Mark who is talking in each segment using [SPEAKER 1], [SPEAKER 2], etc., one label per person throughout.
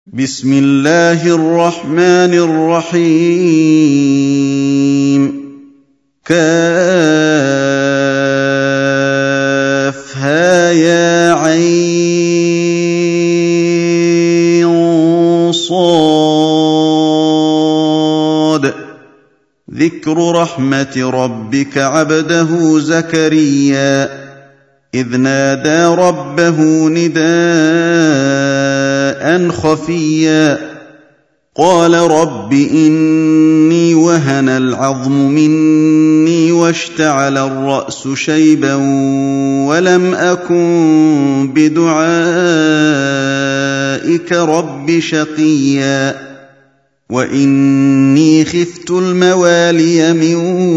[SPEAKER 1] بسم الله الرحمن الرحيم كافها يا عين صاد ذكر رحمة ربك عبده زكريا إذ نادى ربه نداء خفيا قال رب إني وهن العظم مني واشتعل الرأس شيبا ولم أكن بدعائك رب شقيا وإني خفت الموالي من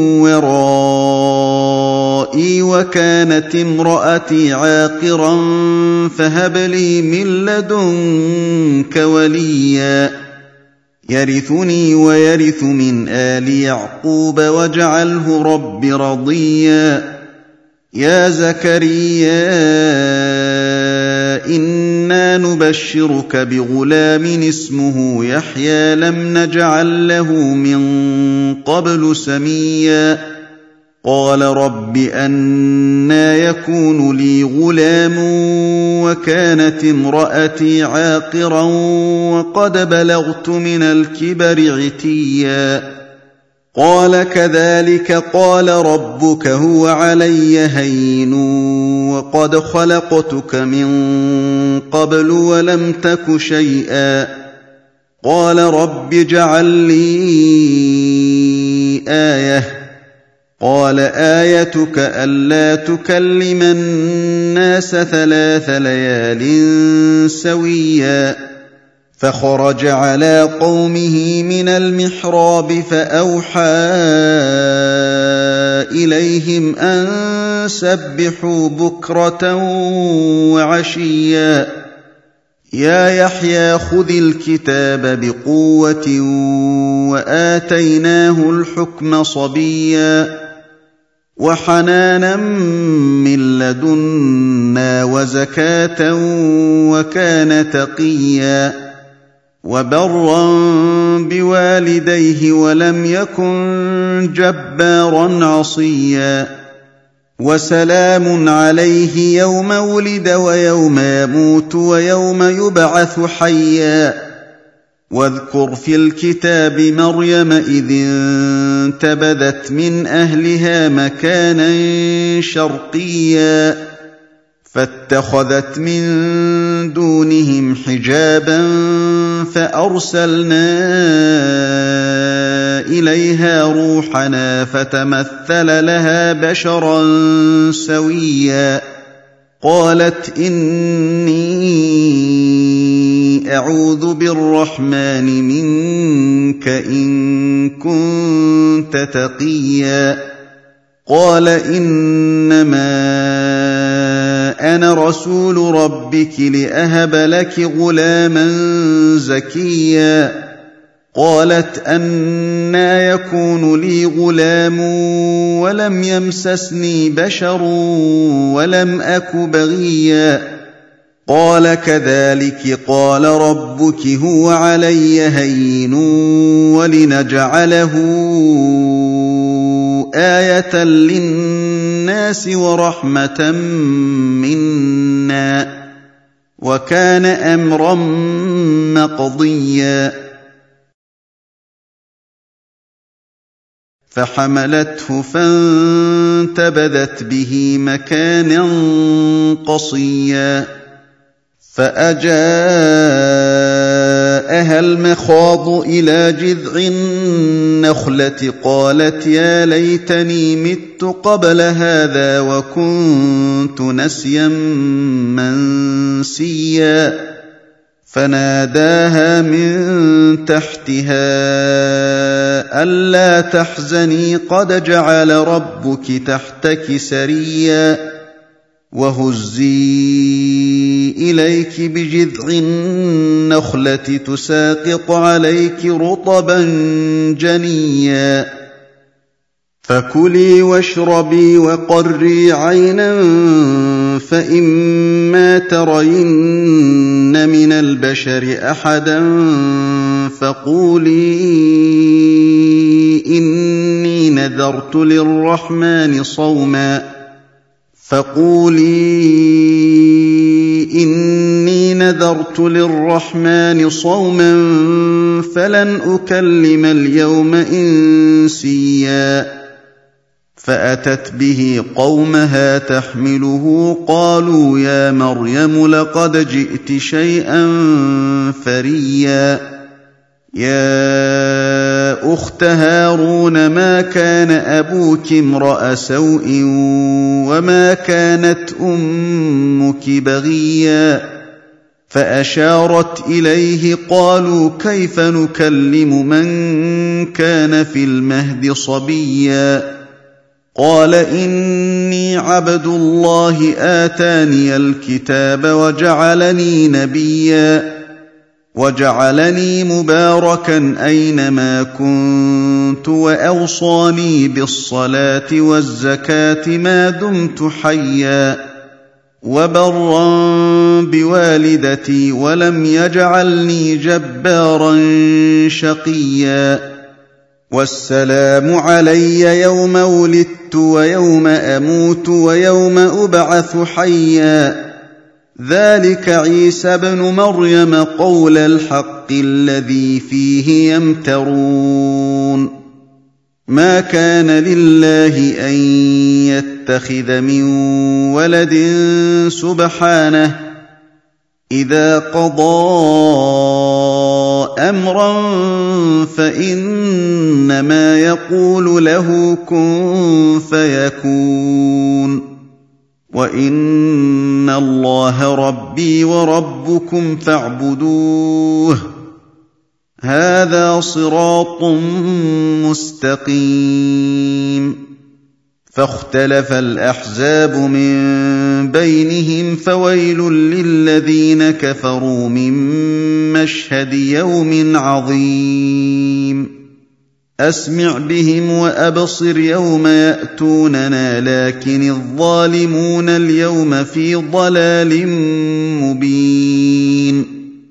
[SPEAKER 1] ورائي وكانت امرأتي عاقرا فهب لي من لدنك وليا يرثني ويرث من آل يعقوب واجعله رب رضيا يا زكريا إنا نبشرك بغلام اسمه يحيى لم نجعل له من قبل سميا قال رب أنى يكون لي غلام وكانت امرأتي عاقرا وقد بلغت من الكبر عتيا قال كذلك قال ربك هو علي هين وقد خلقتك من قبل ولم تك شيئا قال رب اجعل لي آية قال آيتك ألا تكلم الناس 3 ليال سويا فخرج على قومه من المحراب فأوحى إليهم أن سبحوا بكرة وعشيا يا يحيى خذ الكتاب بقوة وآتيناه الحكم صبيا وحنانا من لدنا وزكاة وكان تقيا وبرا بوالديه ولم يكن جبارا عصيا وسلام عليه يوم ولد ويوم يموت ويوم يبعث حيا واذكر في الكتاب مريم إذ انتبذت من أهلها مكانا شرقيا فاتخذت من دونهم حجابا فأرسلنا إليها روحنا فتمثل لها بشرا سويا قالت إني أعوذ بالرحمن منك إن كنت تقيا قال إنما أنا رسول ربك لأهب لك غلاما زكيا قالت أنى يكون لي غلام ولم يمسسني بشر ولم أك بغيا قال كذلك قال ربك هو علي هين ولنجعله آية للناس ورحمة منا وكان أمرا مقضيا فحملته فانتبذت به مكانا قصيا فأجاءها المخاض إلى جذع النخلة قالت يا ليتني مت قبل هذا وكنت نسيا منسيا فناداها من تحتها ألا تحزني قد جعل ربك تحتك سريا وهزي إليك بجذع النخلة تساقط عليك رطبا جنيا فكلي واشربي وقري عينا فإما ترين من البشر أحدا فقولي إني نذرت للرحمن صوما فلن أكلم اليوم إنسيا فأتت به قومها تحمله قالوا يا مريم لقد جئت شيئا فريا يا أخت هارون ما كان أبوك امرأ سوء وما كانت أمك بغيا فأشارت إليه قالوا كيف نكلم من كان في المهد صبيا قال إني عبد الله آتاني الكتاب وجعلني نبيا وجعلني مباركا أينما كنت وأوصاني بالصلاة والزكاة ما دمت حيا وبرا بوالدتي ولم يجعلني جبارا شقيا والسلام علي يوم ولدت ويوم أموت ويوم أبعث حيا ذلك عيسى ابن مريم قول الحق الذي فيه يمترون ما كان لله أن يتخذ من ولد سبحانه إذا قضى أمرا فإنما يقول له كن فيكون وإن الله ربي وربكم فاعبدوه هذا صراط مستقيم فاختلف الأحزاب من بينهم فويل للذين كفروا من مشهد يوم عظيم أسمع بهم وأبصر يوم يأتوننا لكن الظالمون اليوم في ضلال مبين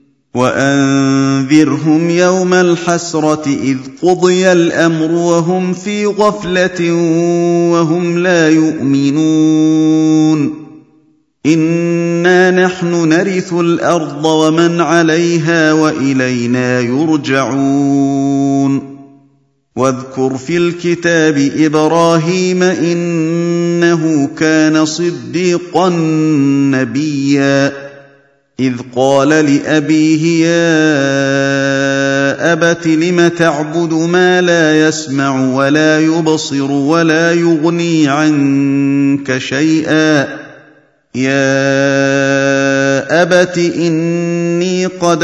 [SPEAKER 1] وأنذرهم يوم الحسرة إذ قضي الأمر وهم في غفلة وهم لا يؤمنون إنا نحن نرث الأرض ومن عليها وإلينا يرجعون واذكر في الكتاب إبراهيم إنه كان صديقا نبيا إذ قال لأبيه يا أبت لم تعبد ما لا يسمع ولا يبصر ولا يغني عنك شيئا يا أبت إني قد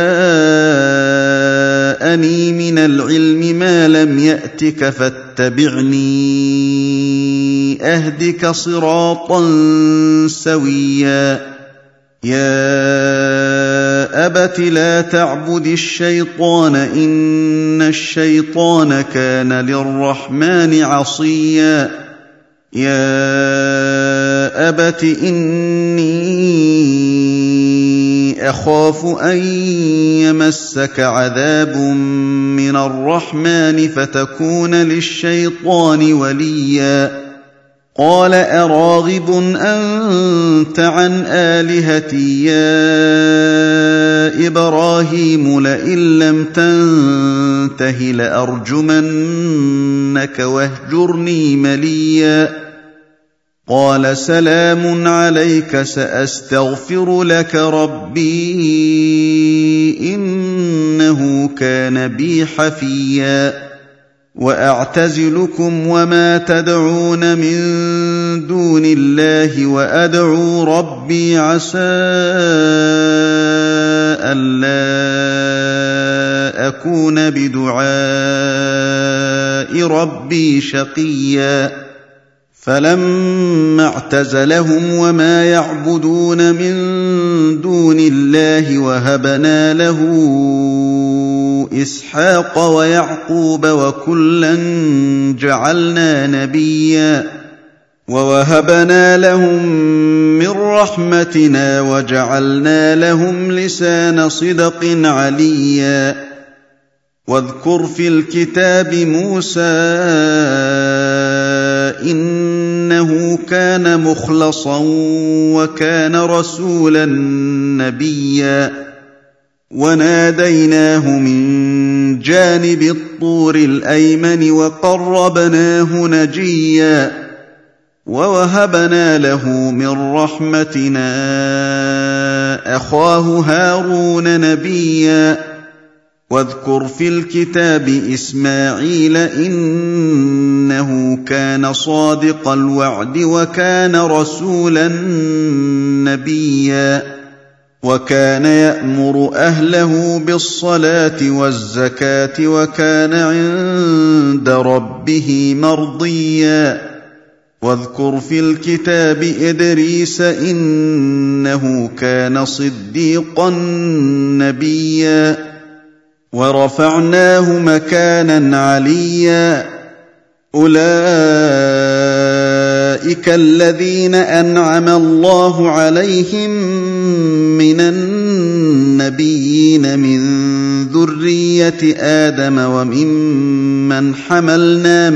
[SPEAKER 1] جاءني من العلم ما لم يأتك فاتبعني أهدك صراطا سويا يا أبت لا تعبد الشيطان إن الشيطان كان للرحمن عصيا يا أبت إني أخاف أن يمسك عذاب من الرحمن فتكون للشيطان وليا قال أراغب أنت عن آلهتي يا إبراهيم لئن لم تنته لأرجمنك واهجرني مليا قال سلام عليك سأستغفر لك ربي إنه كان بي حفيا وأعتزلكم وما تدعون من دون الله وأدعو ربي عسى ألا أكون بدعاء ربي شقيا فلما اعتزلهم وما يعبدون من دون الله وهبنا له إسحاق ويعقوب وكلا جعلنا نبيا ووهبنا لهم من رحمتنا وجعلنا لهم لسان صدق عليا واذكر في الكتاب موسى إنه كان مخلصا وكان رسولا نبيا وناديناه من جانب الطور الأيمن وقربناه نجيا ووهبنا له من رحمتنا أخاه هارون نبيا واذكر في الكتاب إسماعيل إنه كان صادق الوعد وكان رسولا نبيا وكان يأمر أهله بالصلاة والزكاة وكان عند ربه مرضيا واذكر في الكتاب إدريس إنه كان صديقا نبيا ورفعناه مكانا عليا أولئك الذين أنعم الله عليهم من النبيين من ذرية آدم وممن حملنا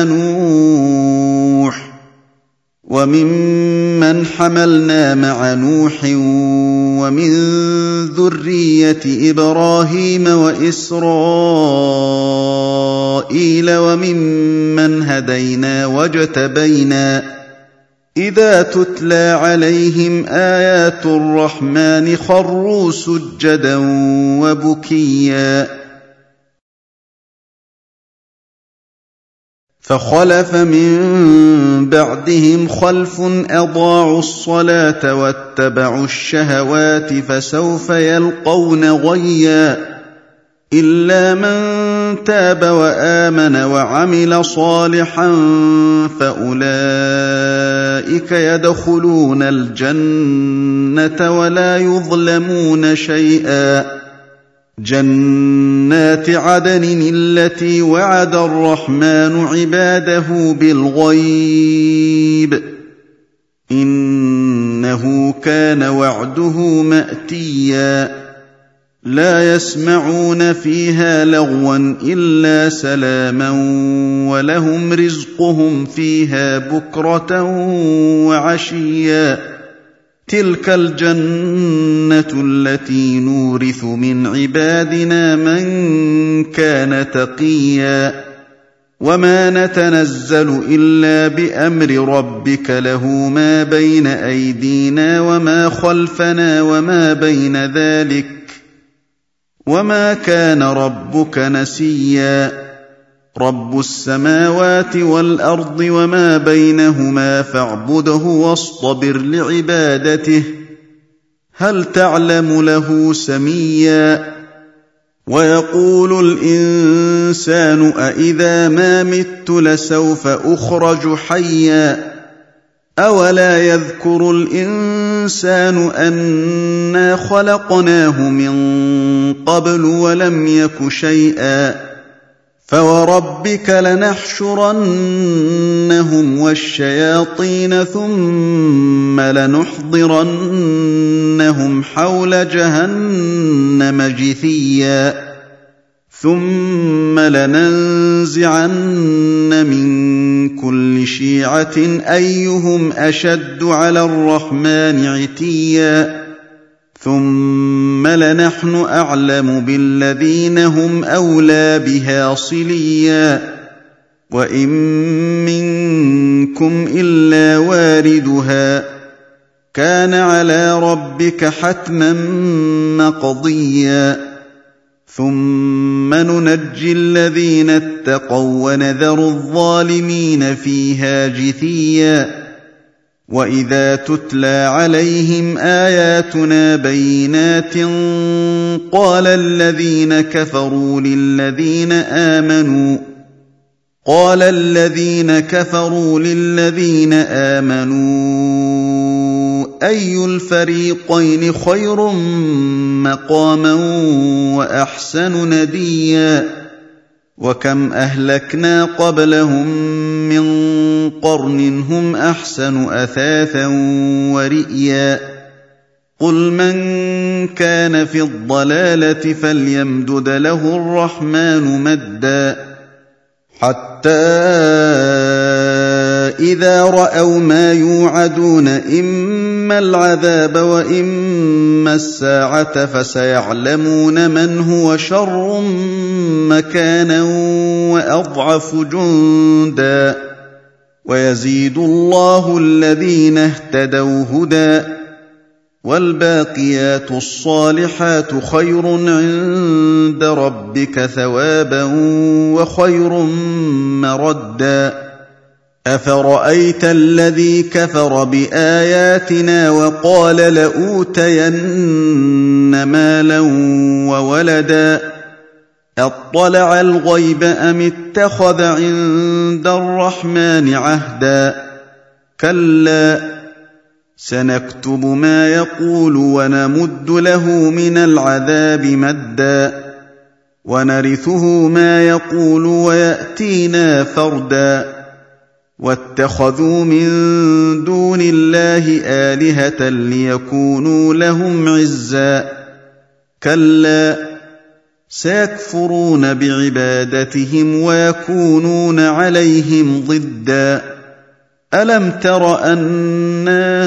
[SPEAKER 1] مع نوح ومن ذرية إبراهيم وإسرائيل وممن هدينا واجتبينا إذا تتلى عليهم آيات الرحمن خروا سجدا وبكيا فخلف من بعدهم خلف أضاعوا الصلاة واتبعوا الشهوات فسوف يلقون غيا إلا من تاب وآمن وعمل صالحا فأولئك يدخلون الجنة ولا يظلمون شيئا جنات عدن التي وعد الرحمن عباده بالغيب إنه كان وعده مأتيا لا يسمعون فيها لغوا إلا سلاما ولهم رزقهم فيها بكرة وعشيا تلك الجنة التي نورث من عبادنا من كان تقيا وما نتنزل إلا بأمر ربك له ما بين أيدينا وما خلفنا وما بين ذلك وما كان ربك نسيا رب السماوات والأرض وما بينهما فاعبده واصطبر لعبادته هل تعلم له سميا ويقول الإنسان أإذا ما مت لسوف أخرج حيا أولا يذكر الإنسان أنا خلقناه من قبل ولم يك شيئا فوربك لنحشرنهم والشياطين ثم لنحضرنهم حول جهنم جثيا ثم لننزعن من كل شيعة أيهم أشد على الرحمن عتيا ثم لنحن أعلم بالذين هم أولى بها صليا وإن منكم إلا واردها كان على ربك حتما مقضيا ثم ننجي الذين اتقوا ونذر الظالمين فيها جثيا وإذا تتلى عليهم آياتنا بينات قال الذين كفروا للذين آمنوا قال الذين كفروا للذين آمنوا أي الفريقين خير مقاما وأحسن نديا وكم أهلكنا قبلهم من قرن هم أحسن أثاثا ورئيا قل من كان في الضلالة فليمدد له الرحمن مدا حتى إذا رأوا ما يوعدون إما العذاب وإما الساعة فسيعلمون من هو شر مكانا وأضعف جندا ويزيد الله الذين اهتدوا هدى والباقيات الصالحات خير عند ربك ثوابا وخير مردا أفرأيت الذي كفر بآياتنا وقال لأوتين مالا وولدا أطلع الغيب أم اتخذ عند الرحمن عهدا كلا سنكتب ما يقول ونمد له من العذاب مدا ونرثه ما يقول ويأتينا فردا واتخذوا من دون الله آلهة ليكونوا لهم عزا كلا سيكفرون بعبادتهم ويكونون عليهم ضدا ألم تر أنا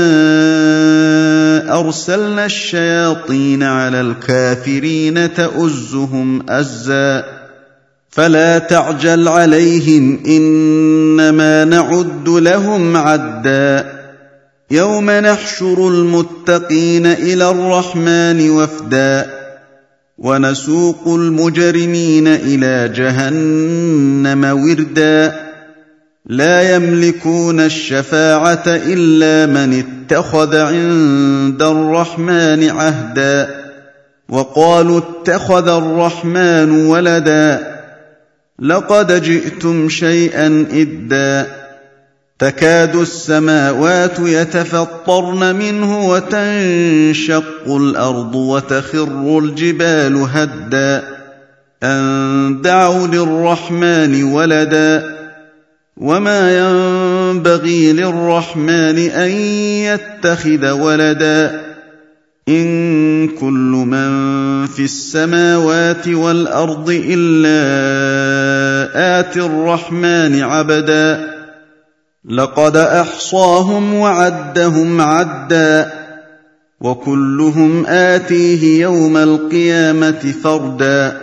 [SPEAKER 1] أرسلنا الشياطين على الكافرين تؤزهم أزا فلا تعجل عليهم إنما نعد لهم عدا يوم نحشر المتقين إلى الرحمن وفدا ونسوق المجرمين إلى جهنم وردا لا يملكون الشفاعة إلا من اتخذ عند الرحمن عهدا وقالوا اتخذ الرحمن ولدا لقد جئتم شيئا إدا تكاد السماوات يتفطرن منه وتنشق الأرض وتخر الجبال هدا أن دعوا للرحمن ولدا وما ينبغي للرحمن أن يتخذ ولدا إن كل من في السماوات والأرض إلا آتي الرحمن عبدا لقد أحصاهم وعدهم عدا وكلهم آتيه يوم القيامة فردا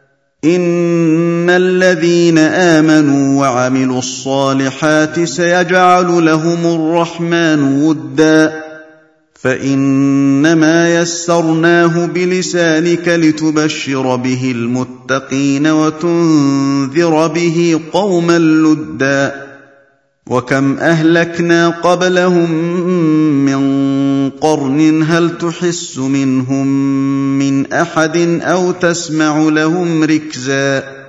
[SPEAKER 1] إن الذين آمنوا وعملوا الصالحات سيجعل لهم الرحمن ودا فإنما يسرناه بلسانك لتبشر به المتقين وتنذر به قوما لدا وكم أهلكنا قبلهم من قرن هل تحس منهم من أحد أو تسمع لهم ركزا